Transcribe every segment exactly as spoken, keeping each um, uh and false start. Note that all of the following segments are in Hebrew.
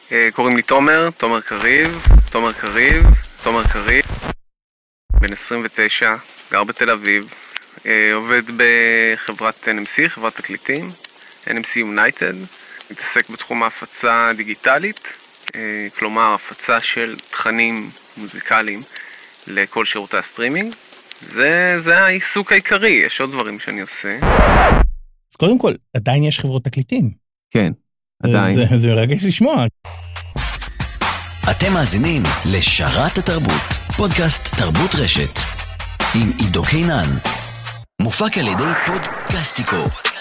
קוראים לי תומר, תומר קריב, תומר קריב, תומר קריב, בן עשרים ותשע, גר בתל אביב, עובד בחברת אן אם סי, חברת תקליטים, אן אם סי United, מתעסק בתחום ההפצה דיגיטלית, כלומר הפצה של תכנים מוזיקליים לכל שירותי הסטרימינג. זה, זה העיסוק העיקרי, יש עוד דברים שאני עושה. אז קודם כל, עדיין יש חברות תקליטים. כן, עדיין. זה, זה מרגש לשמוע. אתם מאזינים לשרת התרבות, פודקאסט תרבות רשת, עם עידו קינן. מופק על ידי פודקאסטיקו.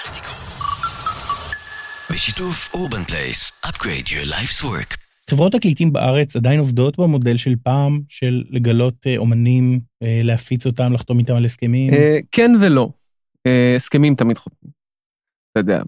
בשיתוף אורבן פלייס, upgrade your life's work. חברות תקליטים בארץ עדיין עובדות במודל של פעם, של לגלות אומנים, להפיץ אותם, לחתום איתם על הסכמים? כן ולא. הסכמים תמיד חותמים. אתה יודע.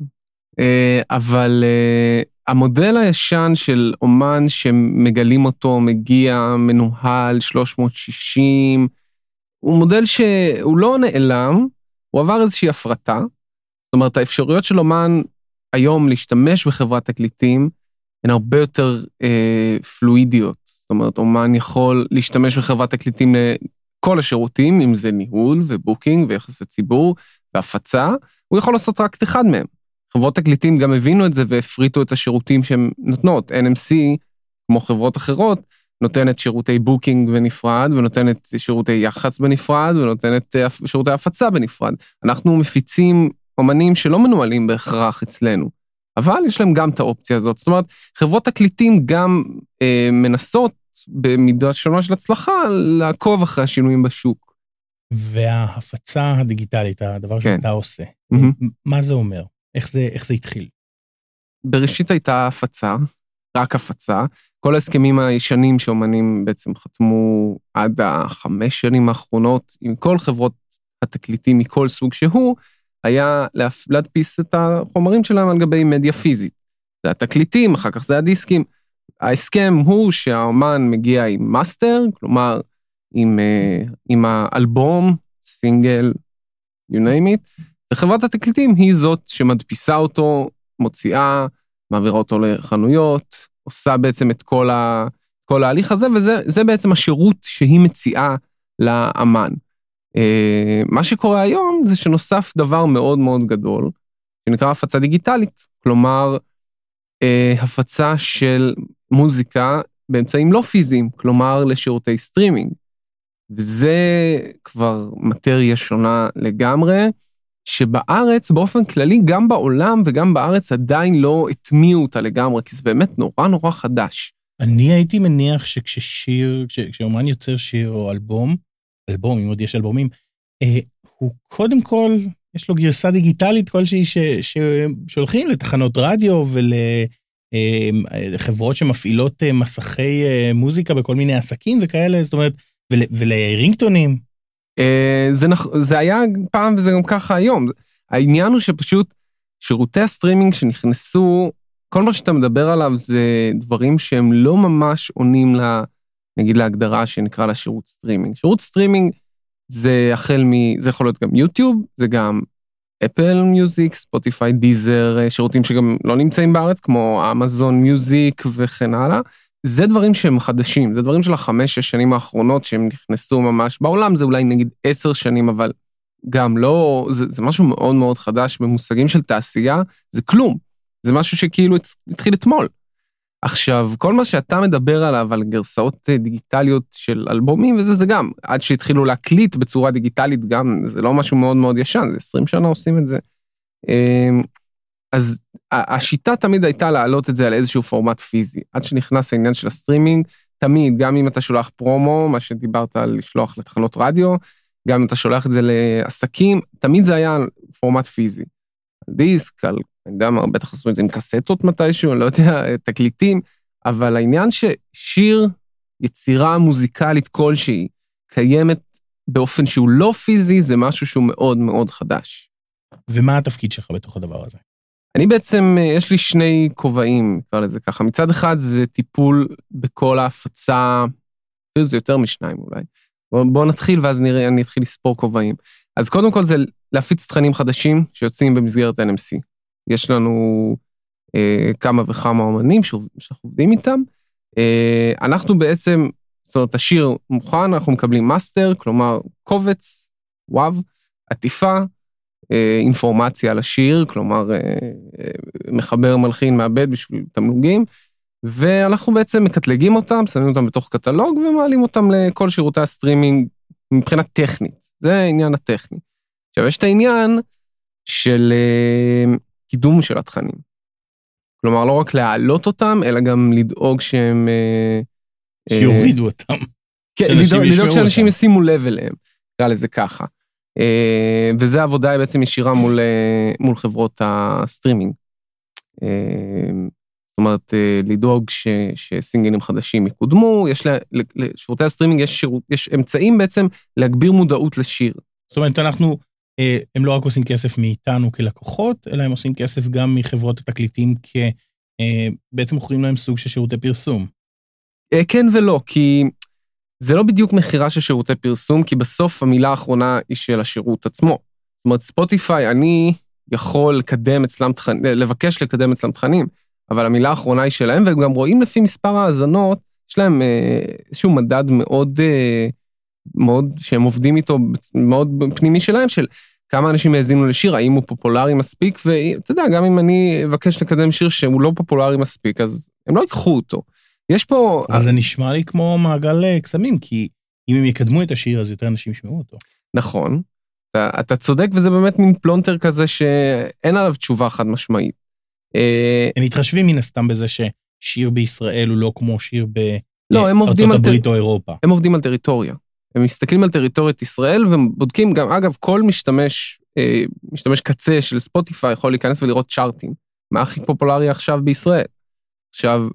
אבל המודל הישן של אומן שמגלים אותו, מגיע, מנוהל, שלוש מאות שישים, הוא מודל שהוא לא נעלם, הוא עבר איזושהי הפרטה. זאת אומרת, האפשרויות של אומן היום להשתמש בחברת תקליטים, הן הרבה יותר אה, פלואידיות. זאת אומרת, אומן יכול להשתמש בחברת תקליטים לכל השירותים, אם זה ניהול ובוקינג ויחסי ציבור והפצה, הוא יכול לעשות רק אחד מהם. חברות תקליטים גם הבינו את זה והפריטו את השירותים שהן נותנות. אן אם סי, כמו חברות אחרות, נותנת שירותי בוקינג בנפרד, ונותנת שירותי יח"צ בנפרד, ונותנת שירותי הפצה בנפרד. אנחנו מפיצים אומנים שלא מנוהלים בהכרח אצלנו, אבל יש להם גם את האופציה הזאת. זאת אומרת, חברות תקליטים גם אה, מנסות במידה שונה של הצלחה לעקוב אחרי השינויים בשוק. וההפצה הדיגיטלית, הדבר כן. שאתה עושה, Mm-hmm. מה זה אומר? איך זה, איך זה התחיל? בראשית הייתה הפצה, רק הפצה. כל ההסכמים הישנים שאומנים בעצם חתמו עד החמש שנים האחרונות, עם כל חברות התקליטים מכל סוג שהוא, היה להדפיס את החומרים שלהם על גבי מדיה פיזית. זה התקליטים, אחר כך זה הדיסקים. ההסכם הוא שהאומן מגיע עם מאסטר, כלומר, עם, עם האלבום, סינגל, you name it, וחברת התקליטים היא זאת שמדפיסה אותו, מוציאה, מעבירה אותו לחנויות, עושה בעצם את כל, ה, כל ההליך הזה, וזה זה בעצם השירות שהיא מציעה לאמן. מה שקורה היום זה שנוסף דבר מאוד מאוד גדול, שנקרא הפצה דיגיטלית, כלומר, הפצה של מוזיקה באמצעים לא פיזיים, כלומר לשירותי סטרימינג, וזה כבר מטריה שונה לגמרי, שבארץ באופן כללי, גם בעולם וגם בארץ עדיין לא התמיעו אותה לגמרי, כי זה באמת נורא נורא חדש. אני הייתי מניח שכששיר, כשאומן יוצר שיר או אלבום, אלבום, אם עוד יש אלבומים, אה, הוא קודם כל, יש לו גרסה דיגיטלית כלשהי ש, ששולחים לתחנות רדיו ולחברות שמפעילות מסכי מוזיקה בכל מיני עסקים וכאלה, זאת אומרת, ול, ולרינגטונים. אה, זה, זה היה פעם וזה גם ככה היום. העניין הוא שפשוט שירותי הסטרימינג שנכנסו, כל מה שאתה מדבר עליו זה דברים שהם לא ממש עונים לה, נגיד להגדרה שנקרא לה שירות סטרימינג. שירות סטרימינג זה החל מ... זה יכול להיות גם יוטיוב, זה גם אפל מיוזיק, ספוטיפיי, דיזר, שירותים שגם לא נמצאים בארץ, כמו אמזון מיוזיק וכן הלאה. זה דברים שהם חדשים, זה דברים של החמש, שש שנים האחרונות שהם נכנסו ממש. בעולם זה אולי נגיד עשר שנים, אבל גם לא... זה, זה משהו מאוד מאוד חדש במושגים של תעשייה, זה כלום. זה משהו שכאילו התחיל אתמול. עכשיו, כל מה שאתה מדבר עליו, על גרסאות דיגיטליות של אלבומים, וזה זה גם, עד שהתחילו להקליט בצורה דיגיטלית גם, זה לא משהו מאוד מאוד ישן, זה עשרים שנה עושים את זה. אז השיטה תמיד הייתה להעלות את זה על איזשהו פורמט פיזי, עד שנכנס העניין של הסטרימינג, תמיד, גם אם אתה שולח פרומו, מה שדיברת על לשלוח לתחנות רדיו, גם אם אתה שולח את זה לעסקים, תמיד זה היה פורמט פיזי. על דיסק, על... אני יודע מה, בטח עשו את זה עם קסטות מתישהו, אני לא יודע, תקליטים, אבל העניין ששיר, יצירה מוזיקלית כלשהי, קיימת באופן שהוא לא פיזי, זה משהו שהוא מאוד מאוד חדש. ומה התפקיד שלך בתוך הדבר הזה? אני בעצם, יש לי שני כובעים, נקרא לזה ככה. מצד אחד זה טיפול בכל ההפצה, זה יותר משניים אולי. בואו בוא נתחיל ואז נראה, אני אתחיל לספור כובעים. אז קודם כל זה להפיץ תכנים חדשים שיוצאים במסגרת אן אם סי. יש לנו כמה וכמה אומנים שאנחנו עובדים איתם. אנחנו בעצם, זאת אומרת, השיר מוכן, אנחנו מקבלים מאסטר, כלומר, קובץ, וואו, עטיפה, אינפורמציה על השיר, כלומר, מחבר מלחין מעבד בשביל תמלוגים, ואנחנו בעצם מקטלגים אותם, שמים אותם בתוך קטלוג, ומעלים אותם לכל שירותי הסטרימינג מבחינה טכנית. זה העניין הטכני. עכשיו, יש את העניין של קידום של התכנים. כלומר, לא רק להעלות אותם, אלא גם לדאוג שהם... שיורידו אותם. כן, לדאוג שאנשים ישימו לב אליהם. נראה לזה ככה. וזה עבודה בעצם ישירה מול, מול חברות הסטרימינג. זאת אומרת, לדאוג ש, שסינגלים חדשים יקודמו, יש לשירותי הסטרימינג יש, שירות, יש אמצעים בעצם להגביר מודעות לשיר. זאת אומרת, אנחנו, הם לא רק עושים כסף מאיתנו כלקוחות, אלא הם עושים כסף גם מחברות התקליטים, כ, בעצם מוכרים להם סוג של שירותי פרסום. כן ולא, כי זה לא בדיוק מחירה של שירותי פרסום, כי בסוף המילה האחרונה היא של השירות עצמו. זאת אומרת, ספוטיפיי, אני יכול לקדם אצלם תכנים, לבקש לקדם אצלם תכנים, אבל המילה האחרונה היא שלהם, והם גם רואים לפי מספר האזנות, יש להם איזשהו מדד מאוד, מאוד, שהם עובדים איתו, מאוד פנימי שלהם, של כמה אנשים האזינו לשיר, האם הוא פופולרי מספיק, ואתה יודע, גם אם אני אבקש לקדם שיר שהוא לא פופולרי מספיק, אז הם לא ייקחו אותו. יש פה... אז זה נשמע לי כמו מעגל קסמים, כי אם הם יקדמו את השיר, אז יותר אנשים ישמעו אותו. נכון. אתה, אתה צודק, וזה באמת מין פלונטר כזה שאין עליו תשובה חד משמעית. הם מתחשבים מן הסתם בזה ששיר בישראל הוא לא כמו שיר בארצות הברית או אירופה. הם עובדים על טריטוריה. הם מסתכלים על טריטוריית ישראל, ובודקים גם, אגב, כל משתמש, משתמש קצה של ספוטיפיי יכול להיכנס ולראות צ'ארטים. מה הכי פופולרי עכשיו בישראל? עכשיו,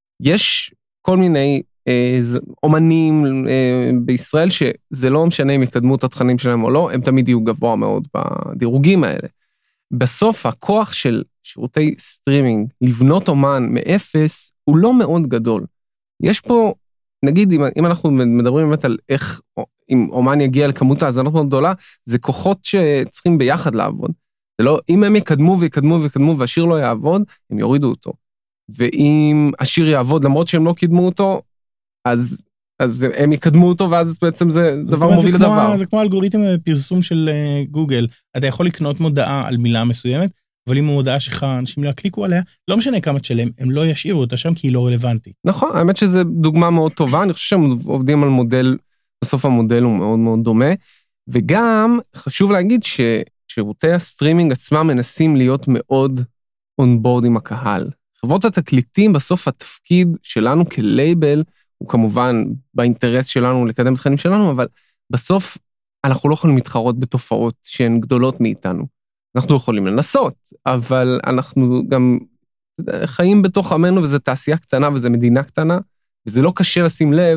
יש כל מיני אה, אומנים אה, בישראל שזה לא משנה אם יקדמו את התכנים שלהם או לא, הם תמיד יהיו גבוה מאוד בדירוגים האלה. בסוף הכוח של שירותי סטרימינג, לבנות אומן מאפס, הוא לא מאוד גדול. יש פה, נגיד, אם, אם אנחנו מדברים באמת על איך, אם אומן יגיע לכמות האזנות מאוד גדולה, זה כוחות שצריכים ביחד לעבוד. זה לא, אם הם יקדמו ויקדמו ויקדמו והשיר לא יעבוד, הם יורידו אותו. ואם השיר יעבוד, למרות שהם לא קידמו אותו, אז, אז הם יקדמו אותו, ואז בעצם זה דבר מוביל לדבר. זה כמו אלגוריתם פרסום של גוגל. אתה יכול לקנות מודעה על מילה מסוימת, אבל אם המודעה שלך, אנשים לא יקליקו עליה, לא משנה כמה תשלם, הם לא ישאירו אותה שם, כי היא לא רלוונטית. נכון, האמת שזו דוגמה מאוד טובה, אני חושב שהם עובדים על מודל, בסוף המודל הוא מאוד מאוד דומה, וגם חשוב להגיד ששירותי הסטרימינג עצמם מנסים להיות מאוד אונבורד עם הקהל. חברות התקליטים, בסוף התפקיד שלנו כלייבל, הוא כמובן באינטרס שלנו לקדם את החיים שלנו, אבל בסוף אנחנו לא יכולים להתחרות בתופעות שהן גדולות מאיתנו. אנחנו יכולים לנסות, אבל אנחנו גם חיים בתוך עמנו, וזו תעשייה קטנה וזו מדינה קטנה, וזה לא קשה לשים לב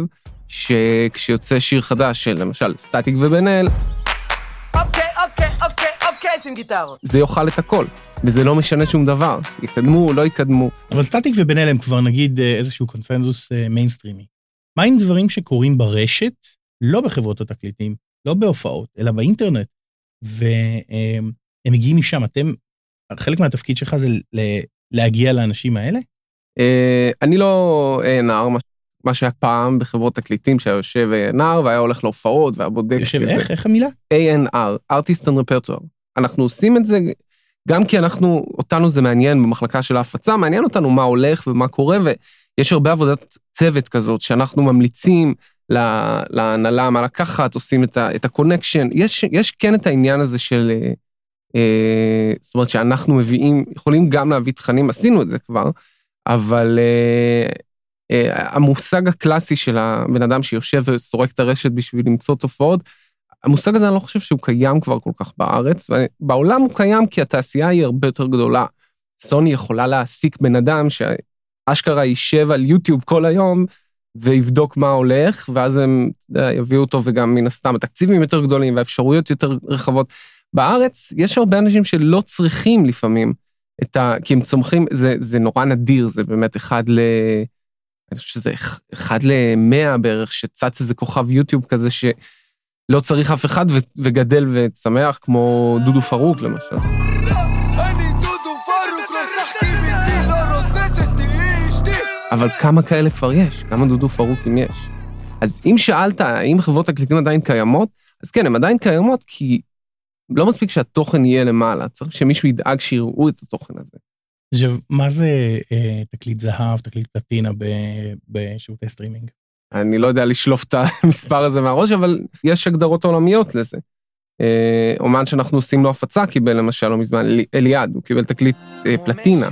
שכשיוצא שיר חדש של למשל סטטיק ובן אל, אוקיי, אוקיי, אוקיי, אוקיי, שים גיטרות. זה יאכל את הכל, וזה לא משנה שום דבר. יקדמו, לא יקדמו. אבל סטטיק ובן אל הם כבר נגיד איזשהו קונסנזוס מיינסטרימי. מה עם דברים שקורים ברשת, לא בחברות התקליטים, לא בהופעות, אלא באינטרנט, והם מגיעים משם. אתם, חלק מהתפקיד שלך זה להגיע לאנשים האלה? אני לא נער, מה שהיה פעם בחברות תקליטים, שהיה יושב נער, והיה הולך להופעות, והיה בודק. יושב איך? איך המילה? איי אן אר, Artist and Repertoire. אנחנו עושים את זה, גם כי אנחנו, אותנו זה מעניין במחלקה של ההפצה, מעניין אותנו מה הולך ומה קורה, ויש הרבה עבודת צוות כזאת, שאנחנו ממליצים להנהלה מה לקחת, עושים את הקונקשן. יש, יש כן את העניין הזה של, אה, זאת אומרת שאנחנו מביאים, יכולים גם להביא תכנים, עשינו את זה כבר, אבל אה, אה, המושג הקלאסי של הבן אדם שיושב וסורק את הרשת בשביל למצוא תופעות, המושג הזה אני לא חושב שהוא קיים כבר כל כך בארץ, ובעולם הוא קיים כי התעשייה היא הרבה יותר גדולה. סוני יכולה להעסיק בן אדם שאשכרה יישב על יוטיוב כל היום, ויבדוק מה הולך, ואז הם יביאו אותו, וגם מן הסתם התקציבים יותר גדולים, והאפשרויות יותר רחבות. בארץ יש הרבה אנשים שלא צריכים לפעמים, את ה... כי הם צומחים, זה, זה נורא נדיר, זה באמת אחד ל... אני חושב שזה אחד למאה בערך, שצץ איזה כוכב יוטיוב כזה, ש... לא צריך אף אחד וגדל וצמח, כמו דודו פרוק למשל. אני דודו פרוק, לא שחקים איתי, לא אבל כמה כאלה כבר יש? כמה דודו פרוקים יש? אז אם שאלת, האם חברות תקליטים עדיין קיימות, אז כן, הן עדיין קיימות, כי לא מספיק שהתוכן יהיה למעלה, צריך שמישהו ידאג שיראו את התוכן הזה. עכשיו, מה זה אה, תקליט זהב, תקליט פלטינה בשירותי סטרימינג? אני לא יודע לשלוף את המספר הזה מהראש, אבל יש הגדרות עולמיות לזה. אה, אומן שאנחנו עושים לו הפצה, קיבל למשל לא מזמן, אליעד, הוא קיבל תקליט אה, פלטינה.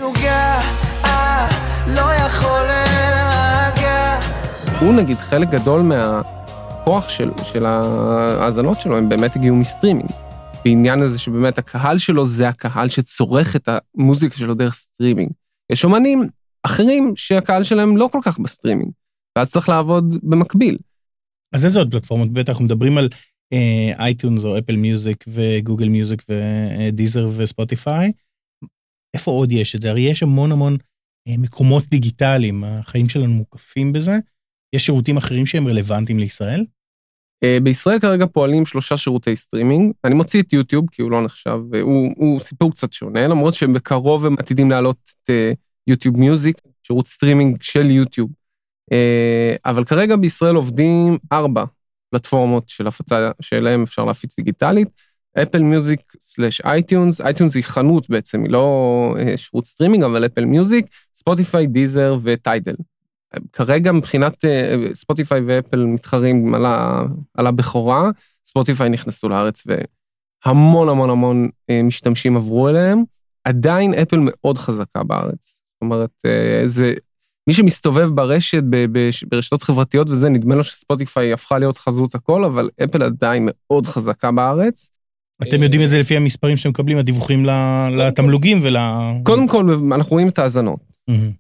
הוא נגיד חלק גדול מהכוח של, של ההאזנות שלו, הם באמת הגיעו מסטרימינג. בעניין הזה שבאמת הקהל שלו זה הקהל שצורך את המוזיקה שלו דרך סטרימינג. יש אומנים אחרים שהקהל שלהם לא כל כך בסטרימינג, ואז צריך לעבוד במקביל. אז איזה עוד פלטפורמות? בטח אנחנו מדברים על אייטיונס או אפל מיוזיק וגוגל מיוזיק ודיזר וספוטיפיי. איפה עוד יש את זה? הרי יש המון המון מקומות דיגיטליים, החיים שלנו מוקפים בזה. יש שירותים אחרים שהם רלוונטיים לישראל? בישראל כרגע פועלים שלושה שירותי סטרימינג. אני מוציא את יוטיוב, כי הוא לא נחשב, הוא, הוא סיפור קצת שונה, למרות שהם בקרוב הם עתידים להעלות את יוטיוב מיוזיק, שירות סטרימינג של יוטיוב. אבל כרגע בישראל עובדים ארבע פלטפורמות של הפצה שלהם אפשר להפיץ דיגיטלית, אפל מיוזיק סלש אייטיונס, אייטיונס היא חנות בעצם, היא לא שירות סטרימינג, אבל אפל מיוזיק, ספוטיפיי, דיזר וטיידל. כרגע מבחינת ספוטיפיי ואפל מתחרים על, ה, על הבכורה, ספוטיפיי נכנסו לארץ והמון המון המון משתמשים עברו אליהם, עדיין אפל מאוד חזקה בארץ. זאת אומרת, זה, מי שמסתובב ברשת, ברשתות חברתיות וזה, נדמה לו שספוטיפיי הפכה להיות חזות הכל, אבל אפל עדיין מאוד חזקה בארץ. אתם יודעים את זה לפי המספרים שאתם מקבלים, הדיווחים לתמלוגים ול... קודם כל, אנחנו רואים את האזנות.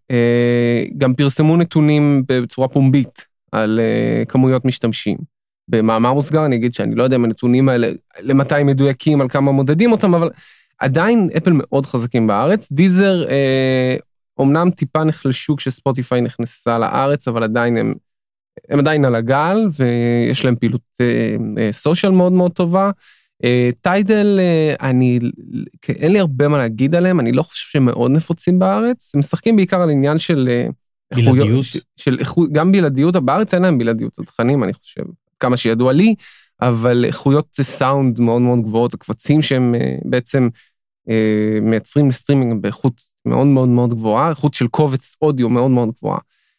גם פרסמו נתונים בצורה פומבית על כמויות משתמשים. במאמר מוסגר אני אגיד שאני לא יודע אם הנתונים האלה למתי הם מדויקים על כמה מודדים אותם, אבל עדיין אפל מאוד חזקים בארץ. דיזר אומנם טיפה נחלשו כשספוטיפיי נכנסה לארץ, אבל עדיין הם, הם עדיין על הגל, ויש להם פעילות סושיאל מאוד מאוד טובה. טיידל, אני, אין לי הרבה מה להגיד עליהם, אני לא חושב שהם מאוד נפוצים בארץ, הם משחקים בעיקר על עניין של... בלעדיות? של, גם בלעדיות, בארץ אין להם בלעדיות התכנים, אני חושב, כמה שידוע לי, אבל איכויות זה סאונד מאוד מאוד גבוהות, הקבצים שהם בעצם מייצרים לסטרימינג באיכות מאוד מאוד מאוד גבוהה, איכות של קובץ אודיו מאוד מאוד גבוהה.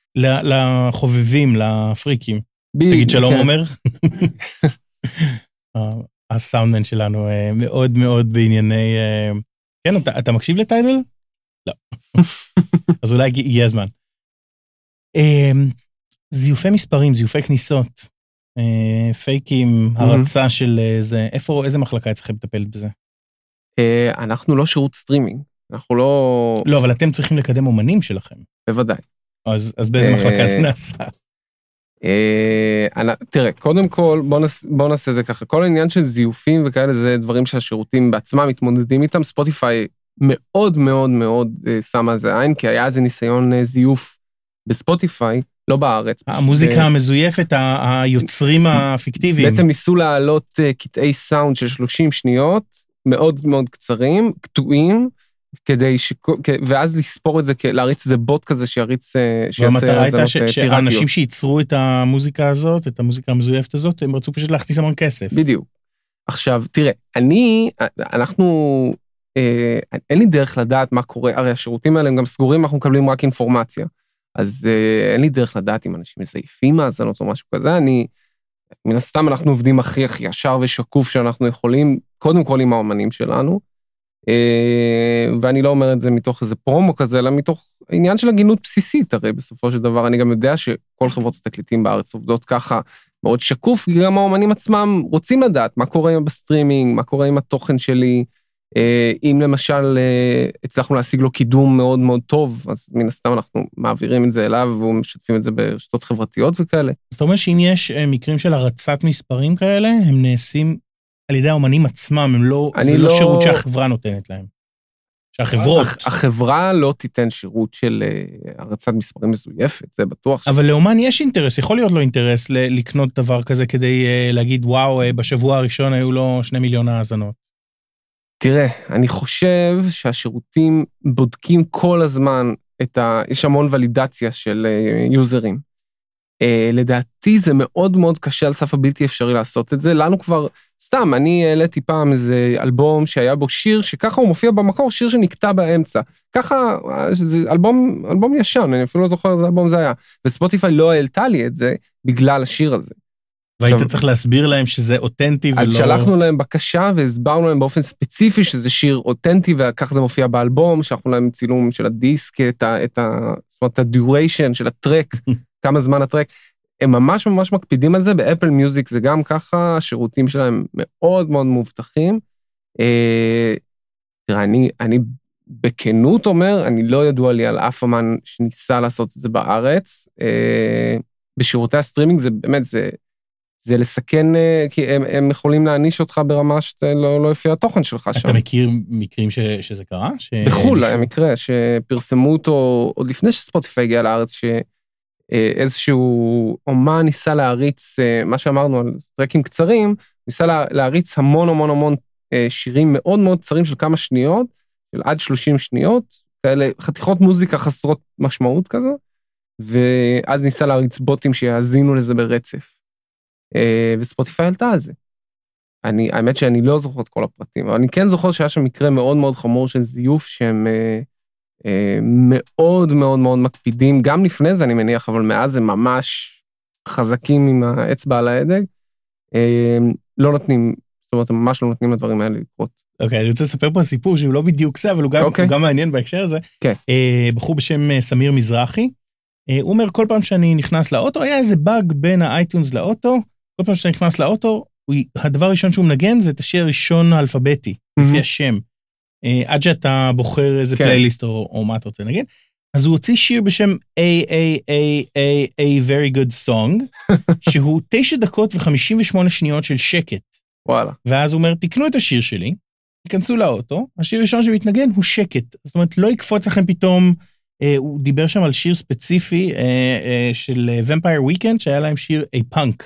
לחובבים, לפריקים. תגיד שלום אומר. הסאונדמן שלנו מאוד מאוד בענייני... כן, אתה, אתה מקשיב לטיידל? לא. אז אולי הגיע הזמן. זיופי מספרים, זיופי כניסות, פייקים, הרצה של זה, איפה, איזה מחלקה אצלכם לטפל בזה? אנחנו לא שירות סטרימינג, אנחנו לא... לא, אבל אתם צריכים לקדם אומנים שלכם. בוודאי. אז, אז באיזה מחלקה זה נעשה? תראה, קודם כל, בוא נעשה זה ככה, כל העניין של זיופים וכאלה, זה דברים שהשירותים בעצמם מתמודדים איתם, ספוטיפיי מאוד מאוד מאוד שמה זה עין, כי היה איזה ניסיון זיוף בספוטיפיי, לא בארץ. המוזיקה המזויפת, היוצרים הפיקטיביים. בעצם ניסו להעלות קטעי סאונד של שלושים שניות, מאוד מאוד קצרים, קטועים, כדי ש... ואז לספור את זה, להריץ איזה בוט כזה שיריץ... והמטרה הייתה שהאנשים שייצרו את המוזיקה הזאת, את המוזיקה המזויפת הזאת, הם רצו פשוט להכניס המון כסף. בדיוק. עכשיו, תראה, אני, אנחנו, אין לי דרך לדעת מה קורה, הרי השירותים האלה הם גם סגורים, אנחנו מקבלים רק אינפורמציה. אז אין לי דרך לדעת אם אנשים מזייפים מאזנות או משהו כזה, אני, מן הסתם אנחנו עובדים הכי הכי ישר ושקוף שאנחנו יכולים, קודם כל עם האומנים שלנו, ואני לא אומר את זה מתוך איזה פרומו כזה, אלא מתוך עניין של הגינות בסיסית, הרי בסופו של דבר אני גם יודע שכל חברות התקליטים בארץ עובדות ככה מאוד שקוף, כי גם האומנים עצמם רוצים לדעת מה קורה בסטרימינג, מה קורה עם התוכן שלי, אם למשל הצלחנו להשיג לו קידום מאוד מאוד טוב, אז מן הסתם אנחנו מעבירים את זה אליו, ומשתפים את זה ברשתות חברתיות וכאלה. זאת אומרת שאם יש מקרים של הרצת מספרים כאלה, הם נעשים על ידי האומנים עצמם, הם לא, זה לא, לא שירות שהחברה נותנת להם. שהחברות... החברה לא תיתן שירות של הרצת מספרים מזויפת, זה בטוח. אבל לאומן יש אינטרס, יכול להיות לו אינטרס לקנות דבר כזה, כדי להגיד, וואו, בשבוע הראשון היו לו שני מיליון האזנות. תראה, אני חושב שהשירותים בודקים כל הזמן את ה... יש המון ולידציה של יוזרים. לדעתי זה מאוד מאוד קשה על סף הבלתי אפשרי לעשות את זה. לנו כבר, סתם, אני העליתי פעם איזה אלבום שהיה בו שיר, שככה הוא מופיע במקור, שיר שנקטע באמצע. ככה, זה אלבום, אלבום ישן, אני אפילו לא זוכר איזה אלבום זה היה. וספוטיפיי לא העלתה לי את זה בגלל השיר הזה. והיית צריך להסביר להם שזה אותנטי ולא... אז שלחנו להם בקשה והסברנו להם באופן ספציפי שזה שיר אותנטי, וכך זה מופיע באלבום, שלחנו להם צילום של הדיסק, את ה... את ה... זאת אומרת, הדיוריישן של הטרק, כמה זמן הטרק. הם ממש ממש מקפידים על זה, באפל מיוזיק זה גם ככה, השירותים שלהם מאוד מאוד מובטחים. תראה, אני, אני בכנות אומר, אני לא ידוע לי על אף אמן שניסה לעשות את זה בארץ. בשירותי הסטרימינג זה באמת, זה... זה לסכן, כי הם, הם יכולים להעניש אותך ברמה שאתה לא, לא יופיע התוכן שלך שם. אתה מכיר מקרים ש, שזה קרה? ש... בחול, היה מקרה שפרסמו אותו, עוד לפני שספוטיפיי הגיע לארץ, שאיזשהו אומן ניסה להריץ, מה שאמרנו על טרקים קצרים, ניסה לה, להריץ המון המון המון שירים מאוד מאוד קצרים של כמה שניות, של עד שלושים שניות, כאלה חתיכות מוזיקה חסרות משמעות כזו, ואז ניסה להריץ בוטים שיאזינו לזה ברצף. וספוטיפיי עלתה על זה. אני, האמת שאני לא זוכר את כל הפרטים, אבל אני כן זוכר שהיה שם מקרה מאוד מאוד חמור של זיוף, שהם אה, אה, מאוד מאוד מאוד מקפידים, גם לפני זה אני מניח, אבל מאז הם ממש חזקים עם האצבע על ההדק, אה, לא נותנים, זאת אומרת, הם ממש לא נותנים לדברים האלה לקרות. אוקיי, אני רוצה לספר פה סיפור שהוא לא בדיוק זה, אבל הוא גם, הוא גם מעניין בהקשר הזה. כן. אה, בחור בשם סמיר מזרחי, אה, הוא אומר, כל פעם שאני נכנס לאוטו, היה איזה באג בין האייטיונס לאוטו, כל פעם שאני נכנס לאוטו, הדבר הראשון שהוא מנגן זה את השיר הראשון האלפביתי, לפי השם. עד שאתה בוחר איזה פלייליסט או מה אתה רוצה לנגן. אז הוא הוציא שיר בשם A, A, A, A, A Very Good Song, שהוא תשע דקות וחמישים ושמונה שניות של שקט. וואלה. ואז הוא אומר, תקנו את השיר שלי, תיכנסו לאוטו, השיר הראשון שמתנגן הוא שקט. זאת אומרת, לא יקפוץ לכם פתאום, הוא דיבר שם על שיר ספציפי של Vampire Weekend, שהיה להם שיר A Punk.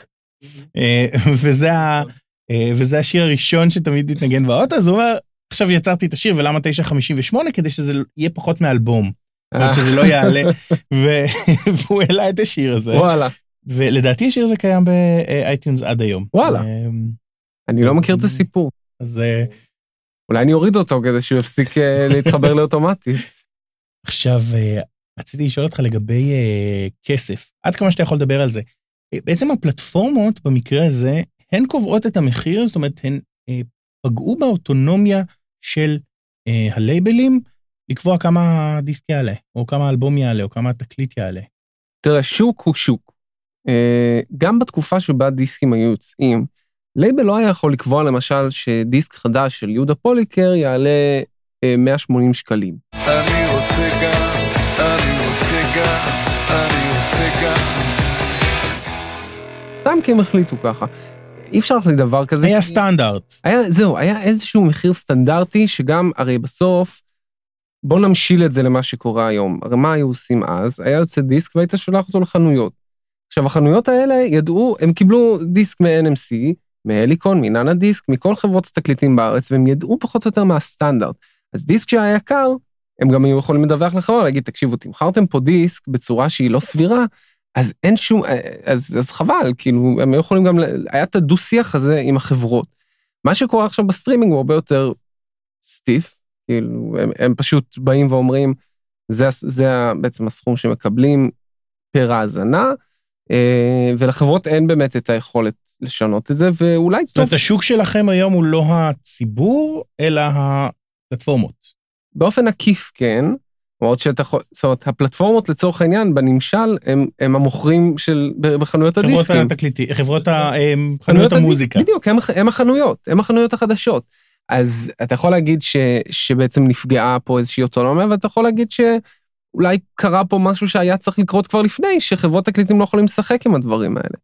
וזה, וזה השיר הראשון שתמיד יתנגן באוטו, אז הוא אומר, עכשיו יצרתי את השיר, ולמה תשע חמישים ושמונה? כדי שזה יהיה פחות מאלבום, שזה לא יעלה, והוא העלה את השיר הזה. וואלה. ולדעתי השיר הזה קיים באייטיונס עד היום. וואלה. אני לא מכיר את הסיפור. אז... אולי אני אוריד אותו, כדי שהוא יפסיק להתחבר לאוטומטית. עכשיו, רציתי לשאול אותך לגבי כסף. עד כמה שאתה יכול לדבר על זה. בעצם הפלטפורמות במקרה הזה, הן קובעות את המחיר, זאת אומרת, הן אה, פגעו באוטונומיה של אה, הלייבלים, לקבוע כמה דיסק יעלה, או כמה אלבום יעלה, או כמה תקליט יעלה. תראה, שוק הוא שוק. אה, גם בתקופה שבה דיסקים היו יוצאים, לייבל לא היה יכול לקבוע למשל שדיסק חדש של יהודה פוליקר יעלה אה, מאה ושמונים שקלים. אני רוצה גם, אני רוצה גם, אני רוצה גם. סתם כי הם החליטו ככה. אי אפשר לך לדבר כזה. היה סטנדרט. היה, זהו, היה איזשהו מחיר סטנדרטי, שגם, הרי בסוף, בוא נמשיל את זה למה שקורה היום. הרי מה היו עושים אז? היה יוצא דיסק והיית שולח אותו לחנויות. עכשיו, החנויות האלה ידעו, הם קיבלו דיסק מ-אן אם סי, מהליקון, מננה דיסק, מכל חברות התקליטים בארץ, והם ידעו פחות או יותר מהסטנדרט. אז דיסק שהיה יקר, הם גם היו יכולים לדווח לחברה, להגיד, תקשיבו, תמכרתם פה דיסק בצורה שהיא לא סבירה, אז אין שום, אז, אז חבל, כאילו, הם יכולים גם, היה את הדו-שיח הזה עם החברות. מה שקורה עכשיו בסטרימינג הוא הרבה יותר סטיף, כאילו, הם, הם פשוט באים ואומרים, זה, זה בעצם הסכום שמקבלים פר האזנה, ולחברות אין באמת את היכולת לשנות את זה, ואולי טוב... זאת אומרת, השוק שלכם היום הוא לא הציבור, אלא הפלטפורמות. באופן עקיף, כן, למרות שאתה יכול, זאת אומרת, הפלטפורמות לצורך העניין, בנמשל, הם, הם המוכרים של, בחנויות הדיסקים. חברות התקליטי, חברות חנויות המוזיקה. בדיוק, הם, הם החנויות, הם החנויות החדשות. אז אתה יכול להגיד ש, שבעצם נפגעה פה איזושהי אוטונומיה, ואתה יכול להגיד שאולי קרה פה משהו שהיה צריך לקרות כבר לפני, שחברות תקליטים לא יכולים לשחק עם הדברים האלה.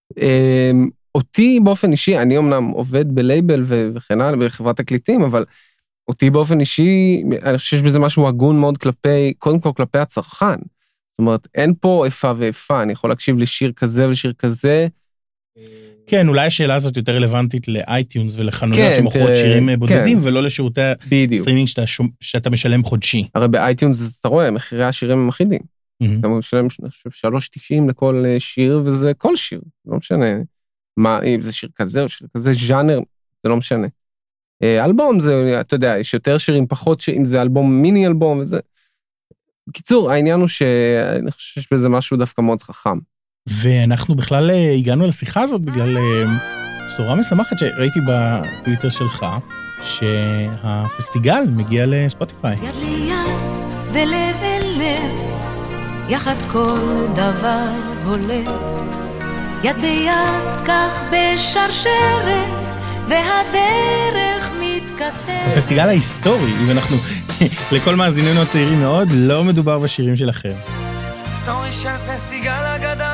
אותי באופן אישי, אני אמנם עובד בלייבל וכן הלאה, בחברת תקליטים, אבל אותי באופן אישי, אני חושב שבזה משהו הגון מאוד כלפי, קודם כל כלפי הצרכן. זאת אומרת, אין פה איפה ואיפה, אני יכול להקשיב לשיר כזה ולשיר כזה. כן, אולי השאלה הזאת יותר רלוונטית לאייטיונס ולחנויות כן, שמוכרות תראה, שירים בודדים, כן. ולא לשירותי בדיוק. סטרימינג שאתה, שומ- שאתה משלם חודשי. הרי באייטיונס אתה רואה, מחירי השירים הם אחידים. מהמם. אתה משלם שלוש תשעים לכל אה, שיר, וזה כל שיר, לא משנה. מה, אם זה שיר כזה או שיר כזה, ז'אנר, זה לא משנה. אה, אלבום זה, אתה יודע, יש יותר שירים, פחות שירים, זה אלבום, מיני אלבום, וזה... בקיצור, העניין הוא שאני חושב שיש בזה משהו דווקא מאוד חכם. ואנחנו בכלל אה, הגענו לשיחה הזאת בגלל אה, בשורה משמחת שראיתי בטוויטר שלך, שהפסטיגל מגיע לספוטיפיי. יד ליד ולב אל לב, יחד כל דבר הולך. יד ביד כך בשרשרת, והדרך מתקצרת. הפסטיגל ההיסטורי, אם אנחנו, לכל מאזיננו הצעירים מאוד, לא מדובר בשירים שלכם. סטורי של פסטיגל אגדה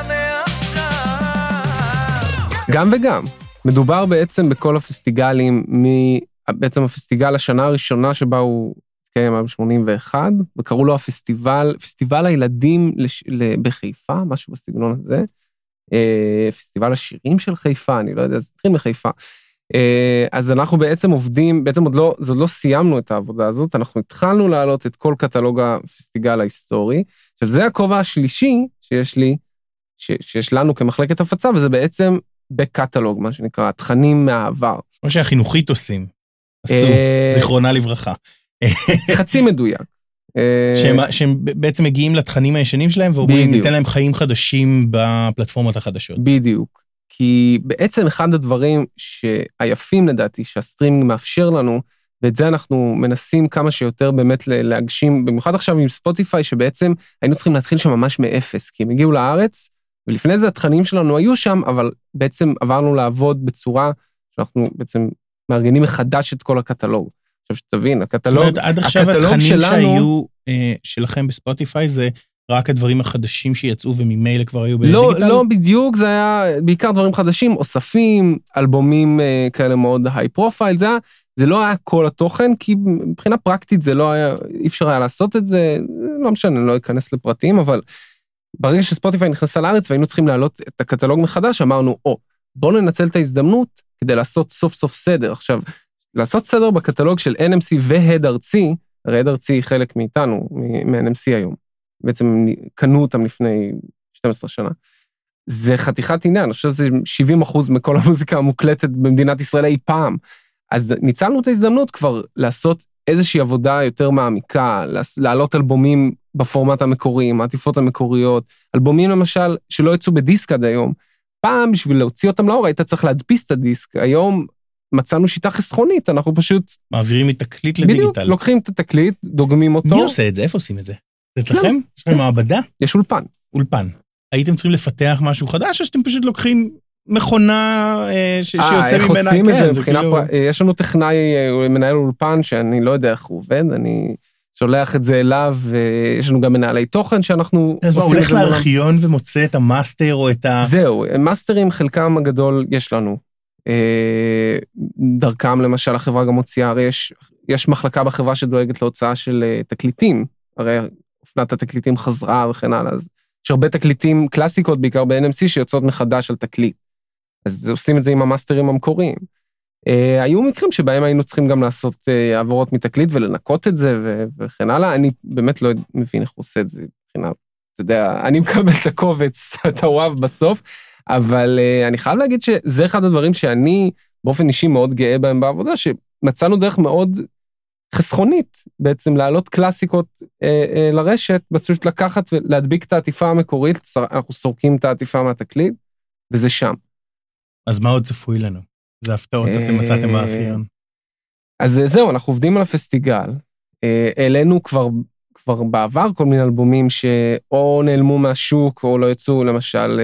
מעכשיו. גם וגם. מדובר בעצם בכל הפסטיגלים, מ- בעצם הפסטיגל השנה הראשונה שבה הוא התקיים היה ב-שמונים ואחת, וקראו לו הפסטיבל, פסטיבל הילדים לש- ל- בחיפה, משהו בסגנון הזה. אה, פסטיבל השירים של חיפה, אני לא יודע, זה התחיל מחיפה. אה, אז אנחנו בעצם עובדים, בעצם עוד לא, זה עוד לא סיימנו את העבודה הזאת, אנחנו התחלנו להעלות את כל קטלוג הפסטיגל ההיסטורי. עכשיו, זה הכובע השלישי שיש לי, ש- שיש לנו כמחלקת הפצה, וזה בעצם בקטלוג, מה שנקרא, תכנים מהעבר. כמו שהחינוכית עושים. עשו, אה, זיכרונה לברכה. חצי מדויק. אה, שהם, שהם בעצם מגיעים לתכנים הישנים שלהם, ואומרים, בדיוק. ניתן להם חיים חדשים בפלטפורמות החדשות. בדיוק. כי בעצם אחד הדברים שהיפים לדעתי, שהסטרימינג מאפשר לנו, ואת זה אנחנו מנסים כמה שיותר באמת להגשים, במיוחד עכשיו עם ספוטיפיי, שבעצם היינו צריכים להתחיל שם ממש מאפס, כי הם הגיעו לארץ, ולפני זה התכנים שלנו היו שם, אבל בעצם עברנו לעבוד בצורה שאנחנו בעצם מארגנים מחדש את כל הקטלוג. עכשיו שתבין, זאת הקטלוג, אומרת, עד עכשיו הקטלוג התכנים שלנו, שהיו אה, שלכם בספוטיפיי, זה רק הדברים החדשים שיצאו וממילא כבר היו לא, בדיגיטל? לא בדיוק, זה היה בעיקר דברים חדשים, אוספים, אלבומים אה, כאלה מאוד היי פרופייל, זה, היה, זה לא היה כל התוכן, כי מבחינה פרקטית זה לא היה, אי אפשר היה לעשות את זה, לא משנה, אני לא אכנס לפרטים, אבל ברגע שספוטיפיי נכנסה לארץ והיינו צריכים להעלות את הקטלוג מחדש, אמרנו, או, בואו ננצל את ההזדמנות כדי לעשות סוף סוף סדר. עכשיו, לעשות סדר בקטלוג של אן אם סי והד ארצי, הרי הד ארצי היא חלק מאיתנו, מ-אן אם סי היום. בעצם קנו אותם לפני שתים עשרה שנה. זה חתיכת עניין, אני חושב שזה שבעים אחוז מכל המוזיקה המוקלטת במדינת ישראל אי פעם. אז ניצלנו את ההזדמנות כבר לעשות איזושהי עבודה יותר מעמיקה, להעלות אלבומים בפורמט המקורי, מעטיפות המקוריות, אלבומים למשל שלא יצאו בדיסק עד היום. פעם בשביל להוציא אותם לאור, היית צריך להדפיס את הדיסק. היום מצאנו שיטה חסכונית, אנחנו פשוט... מעבירים מתקליט לדיגיטל. בדיוק, לוקחים את התקליט, דוגמים אותו. מי עושה את זה? איפה עושים את זה? זה אצלכם? יש לכם מעבדה? יש אולפן. אולפן. הייתם צריכים לפתח משהו חדש, או שאתם פשוט לוקחים מכונה אה, ש- שיוצא ממנה? אה, איך עושים את כן, זה? מבחינה כאילו- פר... יש לנו טכנאי, מנהל אולפן, שאני לא יודע איך הוא עובד, אני שולח את זה אליו, ויש לנו גם מנהלי תוכן שאנחנו... אז מה, הוא עושים הולך את זה מולם. לארכיון ומוצא את המאסטר או את ה... זהו, מאסטרים, חלקם הגדול יש לנו. אה, דרכם, למשל, החברה גם מוציאה, הרי יש, יש מחלקה בחברה שדואגת להוצאה של אה, תקליטים, הרי אופנת התקליטים חזרה וכן הלאה, אז יש הרבה תקליטים קלאסיקות, בעיקר ב-אן אם סי, שיוצאות מחדש על תקליט. אז עושים את זה עם המאסטרים המקוריים. אה, היו מקרים שבהם היינו צריכים גם לעשות אה, עבורות מתקליט ולנקות את זה ו- וכן הלאה, אני באמת לא מבין איך הוא עושה את זה, מבחינה, אתה יודע, אני מקבל את הקובץ, אתה אוהב בסוף, אבל uh, אני חייב להגיד שזה אחד הדברים שאני באופן אישי מאוד גאה בהם בעבודה, שמצאנו דרך מאוד חסכונית בעצם להעלות קלאסיקות uh, uh, לרשת, פשוט לקחת ולהדביק את העטיפה המקורית, אנחנו סורקים את העטיפה מהתקליט, וזה שם. אז מה עוד צפוי לנו? זה הפתעות אתם מצאתם בארכיון. אז זהו, אנחנו עובדים על הפסטיגל, העלינו כבר, כבר בעבר כל מיני אלבומים שאו נעלמו מהשוק, או לא יצאו, למשל,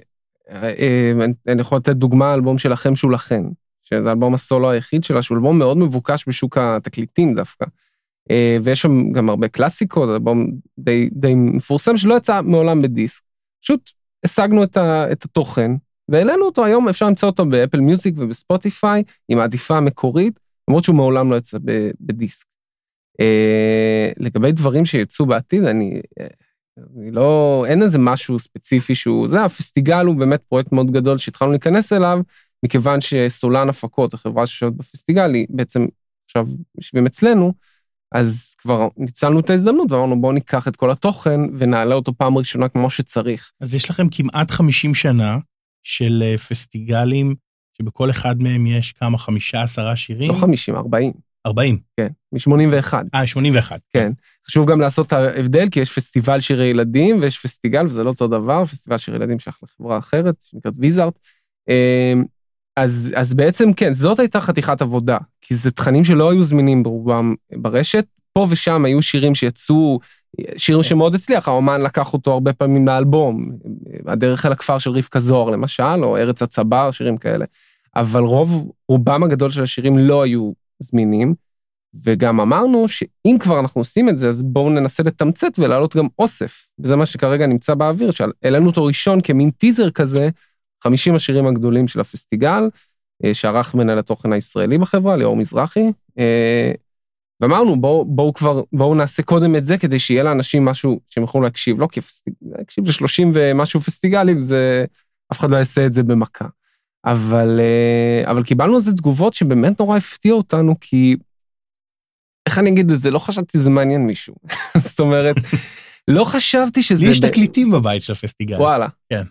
אני יכול לתת דוגמה, אלבום של לכם שהוא לכן, שזה אלבום הסולו היחיד שלה, שהוא אלבום מאוד מבוקש בשוק התקליטים דווקא. ויש שם גם הרבה קלאסיקות, אלבום די, די מפורסם, שלא יצא מעולם בדיסק. פשוט השגנו את, ה, את התוכן, והעלינו אותו היום, אפשר למצוא אותו באפל מיוזיק ובספוטיפיי, עם העדיפה המקורית, למרות שהוא מעולם לא יצא בדיסק. לגבי דברים שיצאו בעתיד, אני אני לא, אין איזה משהו ספציפי שהוא, זה, הפסטיגל הוא באמת פרויקט מאוד גדול שהתחלנו להיכנס אליו, מכיוון שסולן הפקות, החברה ששעות בפסטיגל, היא בעצם עכשיו יושבים אצלנו, אז כבר ניצלנו את ההזדמנות, ואמרנו בואו ניקח את כל התוכן, ונעלה אותו פעם ראשונה כמו שצריך. אז יש לכם כמעט חמישים שנה של פסטיגלים, שבכל אחד מהם יש כמה, חמישה, עשרה שירים? לא חמישים, ארבעים. ארבעים? כן, מ-שמונים ואחת. אה, שמונים ואחת. כן. חשוב גם לעשות את ההבדל, כי יש פסטיבל שירי ילדים, ויש פסטיגל, וזה לא אותו דבר, פסטיבל שירי ילדים שייך לחברה אחרת, שנקראת ויזארט. אז, אז בעצם כן, זאת הייתה חתיכת עבודה, כי זה תכנים שלא היו זמינים ברובם ברשת, פה ושם היו שירים שיצאו, שירים שמאוד הצליח, האומן לקח אותו הרבה פעמים לאלבום, הדרך אל הכפר של רבקה זוהר למשל, או ארץ הצבר, שירים כאלה, אבל רוב, רובם הגדול של השירים לא היו זמינים, וגם אמרנו שאם כבר אנחנו עושים את זה, אז בואו ננסה לתמצת ולהעלות גם אוסף, וזה מה שכרגע נמצא באוויר, שהעלינו אותו ראשון כמין טיזר כזה, חמישים השירים הגדולים של הפסטיגל, שערך מנהל התוכן הישראלי בחברה, ליאור מזרחי, ואמרנו, בואו, בואו כבר, בואו נעשה קודם את זה, כדי שיהיה לאנשים משהו שהם יכולו להקשיב, לא כפסטיגל, להקשיב ל-שלושים ומשהו פסטיגלים, זה, אף אחד לא יעשה את זה במכה. אבל, אבל קיבלנו איזה תגובות שבאמת נורא הפתיע אותנו, כי, איך אני אגיד את זה, לא חשבתי שזה מעניין מישהו. זאת אומרת, לא חשבתי שזה... לי יש תקליטים בבית של הפסטיגל. וואלה. כן.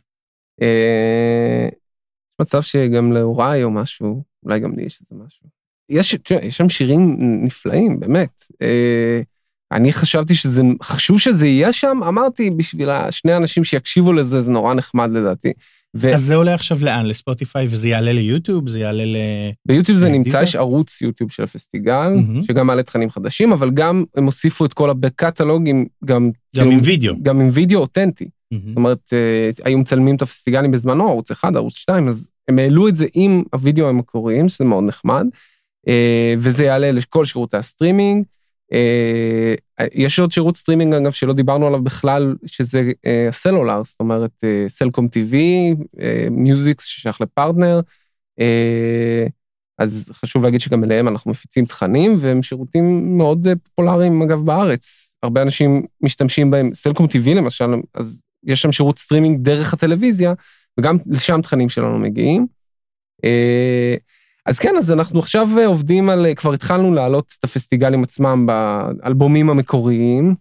יש מצב שגם להוריי או משהו, אולי גם לי יש איזה משהו. יש, יש שם שירים נפלאים, באמת. אני חשבתי שזה, חשוב שזה יהיה שם, אמרתי, בשביל שני אנשים שיקשיבו לזה, זה נורא נחמד לדעתי. ו... אז זה עולה עכשיו לאן? לספוטיפיי, וזה יעלה ליוטיוב? זה יעלה ל... ביוטיוב זה נמצא, יש ערוץ יוטיוב של הפסטיגל, mm-hmm. שגם מעלה תכנים חדשים, אבל גם הם הוסיפו את כל הבקטלוגים, גם... גם עם וידאו. גם עם וידאו אותנטי. Mm-hmm. זאת אומרת, היו מצלמים את הפסטיגלים בזמנו, ערוץ אחד, ערוץ שתיים, אז הם העלו את זה עם הוידאו המקוריים, שזה מאוד נחמד, וזה יעלה לכל שירותי הסטרימינג. יש עוד שירות סטרימינג, אגב, שלא דיברנו עליו בכלל, שזה הסלולר, זאת אומרת, סלקום טיווי, מיוזיקס ששייך לפרטנר, אז חשוב להגיד שגם אליהם אנחנו מפיצים תכנים, והם שירותים מאוד פופולריים, אגב, בארץ. הרבה אנשים משתמשים בהם, סלקום טיווי למשל, אז יש שם שירות סטרימינג דרך הטלוויזיה, וגם לשם תכנים שלנו מגיעים. אז כן, אז אנחנו עכשיו עובדים על, כבר התחלנו להעלות את הפסטיגלים עצמם באלבומים המקוריים,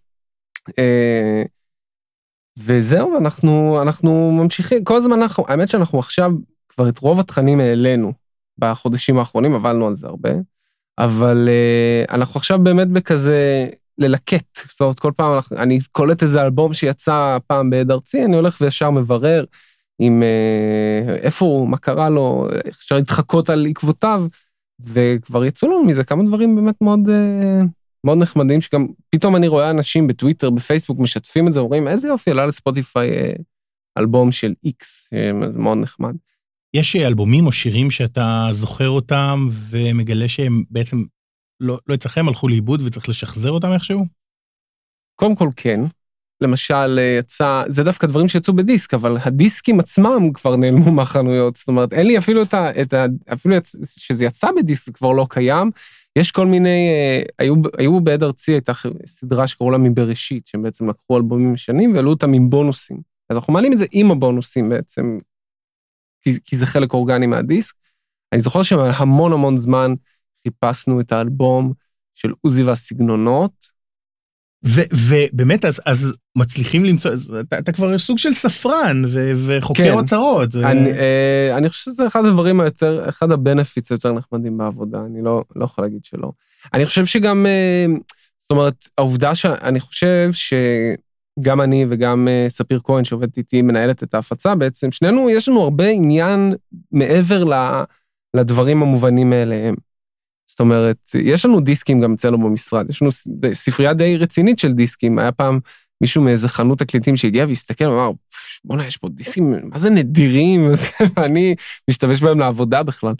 וזהו, אנחנו, אנחנו ממשיכים, כל הזמן אנחנו, האמת שאנחנו עכשיו כבר את רוב התכנים העלינו בחודשים האחרונים, עבדנו על זה הרבה, אבל אנחנו עכשיו באמת בכזה ללקט, זאת אומרת, כל פעם אנחנו, אני קולט איזה אלבום שיצא פעם בעד ארצי, אני הולך וישר מברר, עם איפה הוא, מה קרה לו, אפשר להתחקות על עקבותיו, וכבר יצאו לנו מזה כמה דברים באמת מאוד, מאוד נחמדים, שגם פתאום אני רואה אנשים בטוויטר, בפייסבוק, משתפים את זה, אומרים, איזה יופי, עלה לספוטיפיי אלבום של איקס, מאוד נחמד. יש אלבומים או שירים שאתה זוכר אותם, ומגלה שהם בעצם לא, לא אצלכם, הלכו לאיבוד וצריך לשחזר אותם איכשהו? קודם כל כן. למשל, יצא, זה דווקא דברים שיצאו בדיסק, אבל הדיסקים עצמם כבר נעלמו מהחנויות, זאת אומרת, אין לי אפילו את ה... את ה אפילו שזה יצא בדיסק כבר לא קיים, יש כל מיני, היו, היו בעד ארצי, הייתה סדרה שקראו לה מבראשית, שהם בעצם לקחו אלבומים שנים, ועלו אותם עם בונוסים. אז אנחנו מעלים את זה עם הבונוסים בעצם, כי, כי זה חלק אורגני מהדיסק. אני זוכר שהמון המון זמן חיפשנו את האלבום של עוזי והסגנונות, ובאמת, אז, אז מצליחים למצוא, אתה, אתה כבר סוג של ספרן ו, וחוקר כן. אוצרות. אני, אה, אני חושב שזה אחד הדברים היותר, אחד הבנפיץ היותר נחמדים בעבודה, אני לא, לא יכול להגיד שלא. אני חושב שגם, אה, זאת אומרת, העובדה שאני חושב שגם אני וגם אה, ספיר כהן שעובדת איתי מנהלת את ההפצה, בעצם שנינו, יש לנו הרבה עניין מעבר לדברים המובנים מאליהם. זאת אומרת, יש לנו דיסקים גם אצלנו במשרד, יש לנו ספרייה די רצינית של דיסקים, היה פעם מישהו מאיזה חנות תקליטים שהגיע והסתכל ואמר, בוא'נה, יש פה דיסקים, מה זה נדירים, ואני משתמש בהם לעבודה בכלל.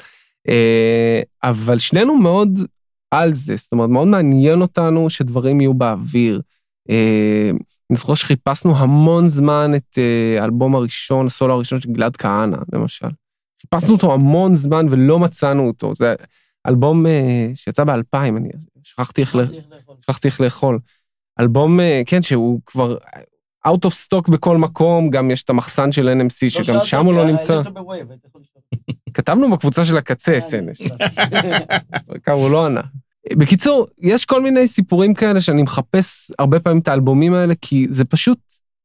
אבל שנינו מאוד על זה, זאת אומרת, מאוד מעניין אותנו שדברים יהיו באוויר. אני זוכר שחיפשנו המון זמן את האלבום הראשון, הסולו הראשון של גלעד כהנא, למשל. חיפשנו אותו המון זמן ולא מצאנו אותו, זה... אלבום שיצא באלפיים, אני שכחתי איך, שכחתי איך לאכול. אלבום, כן, שהוא כבר, out of stock בכל מקום, גם יש את המחסן של אן אם סי, שגם שם הוא לא נמצא. כתבנו בקבוצה של הקצה, סנש. הוא לא ענה. בקיצור, יש כל מיני סיפורים כאלה שאני מחפש הרבה פעמים את האלבומים האלה, כי זה פשוט,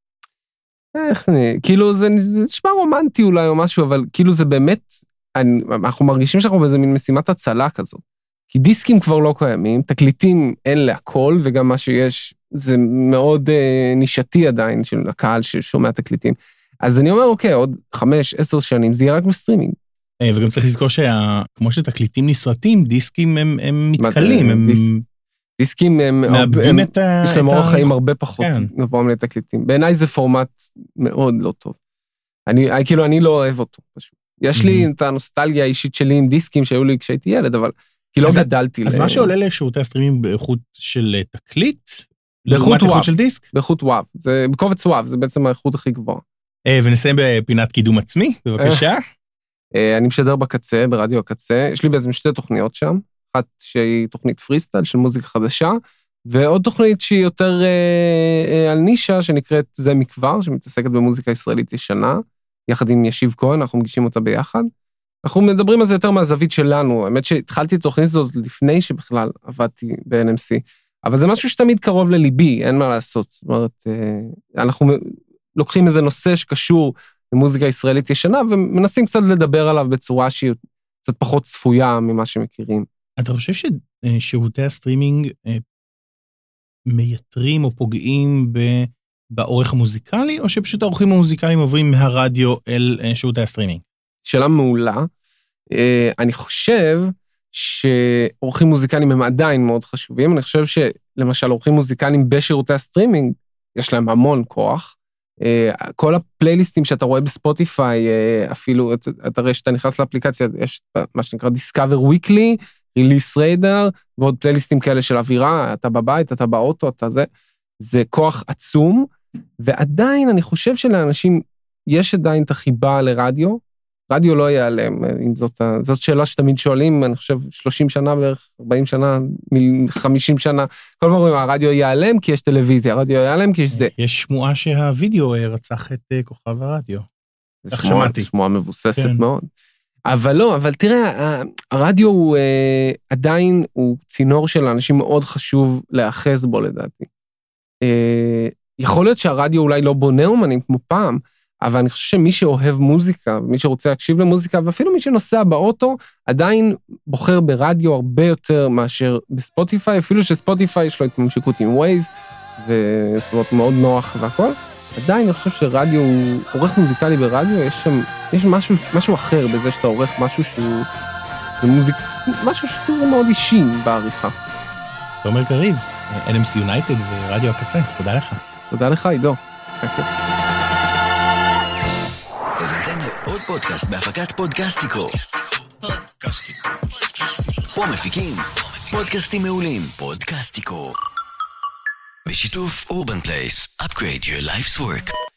איך אני, כאילו זה נשמע רומנטי אולי או משהו, אבל כאילו זה באמת, אנחנו מרגישים שאנחנו באיזה מין משימת הצלה כזאת. כי דיסקים כבר לא קיימים, תקליטים אין להכל, וגם מה שיש זה מאוד אה, נישתי עדיין של הקהל ששומע תקליטים. אז אני אומר, אוקיי, עוד חמש, עשר שנים, זה יהיה רק בסטרימינג. וגם צריך לזכור שכמו שתקליטים נסרטים, דיסקים הם, הם מתקלים. הם... דיס... דיסקים הם... מאבדים את ה... יש להם אורח חיים הרבה פחות גבוה לתקליטים. בעיניי זה פורמט מאוד לא טוב. אני, כאילו, אני לא אוהב אותו, פשוט. יש לי את הנוסטלגיה האישית שלי עם דיסקים שהיו לי כשהייתי ילד, אבל כי לא גדלתי. אז מה שעולה לשירותי הסטרימינג באיכות של תקליט, באיכות וואב. של דיסק? באיכות וואב. זה בקובץ וואב, זה בעצם האיכות הכי גבוהה. ונסיים בפינת קידום עצמי, בבקשה. אני משדר בקצה, ברדיו הקצה. יש לי בעצם שתי תוכניות שם. אחת שהיא תוכנית פריסטייל של מוזיקה חדשה, ועוד תוכנית שהיא יותר על נישה, שנקראת זה מכבר, שמתעסקת במוזיקה ישראלית ישנה, יחד עם ישיב כהן, אנחנו מגישים אותה ביחד. אנחנו מדברים על זה יותר מהזווית שלנו. האמת שהתחלתי את התוכנית הזאת לפני שבכלל עבדתי ב-אן אם סי, אבל זה משהו שתמיד קרוב לליבי, אין מה לעשות. זאת אומרת, אנחנו לוקחים איזה נושא שקשור למוזיקה ישראלית ישנה, ומנסים קצת לדבר עליו בצורה שהיא קצת פחות צפויה ממה שמכירים. אתה חושב ששירותי הסטרימינג מייתרים או פוגעים באורך המוזיקלי, או שפשוט האורחים המוזיקליים עוברים מהרדיו אל שירותי הסטרימינג? שאלה מעולה. אני חושב שאורחים מוזיקליים הם עדיין מאוד חשובים. אני חושב שלמשל אורחים מוזיקליים בשירותי הסטרימינג, יש להם המון כוח. כל הפלייליסטים שאתה רואה בספוטיפיי, אפילו, אתה רואה שאתה נכנס לאפליקציה, יש מה שנקרא Discover Weekly, Release Radar, ועוד פלייליסטים כאלה של אווירה, אתה בבית, אתה באוטו, אתה זה, זה כוח עצום, ועדיין אני חושב שלאנשים יש עדיין את החיבה לרדיו, רדיו לא ייעלם, אם זאת, זאת שאלה שתמיד שואלים, אני חושב שלושים שנה בערך, ארבעים שנה, חמישים שנה, כל פעם אומרים, הרדיו ייעלם כי יש טלוויזיה, הרדיו ייעלם כי יש זה. יש שמועה שהווידאו רצח את כוכב הרדיו. זה שמועה, שמועה מבוססת כן. מאוד. אבל לא, אבל תראה, הרדיו הוא עדיין, הוא צינור של אנשים מאוד חשוב להאחז בו לדעתי. יכול להיות שהרדיו אולי לא בונה אומנים כמו פעם, אבל אני חושב שמי שאוהב מוזיקה, ומי שרוצה להקשיב למוזיקה, ואפילו מי שנוסע באוטו, עדיין בוחר ברדיו הרבה יותר מאשר בספוטיפיי, אפילו שספוטיפיי יש לו התממשקות עם ווייז, וזאת אומרת מאוד נוח והכל, עדיין אני חושב שרדיו, עורך מוזיקלי ברדיו, יש שם, יש משהו, משהו אחר בזה שאתה עורך משהו שהוא, מוזיק, משהו שזה מאוד אישי בעריכה. תומר קריב, אן אם סי United ורדיו הקצה, תודה לך. תודה לך, עידו. תקף. האזנתם לעוד פודקאסט בהפקת פודקאסטיקו. פה מפיקים פודקאסטים מעולים. פודקאסטיקו. בשיתוף אורבן פלייס. Upgrade your life's work.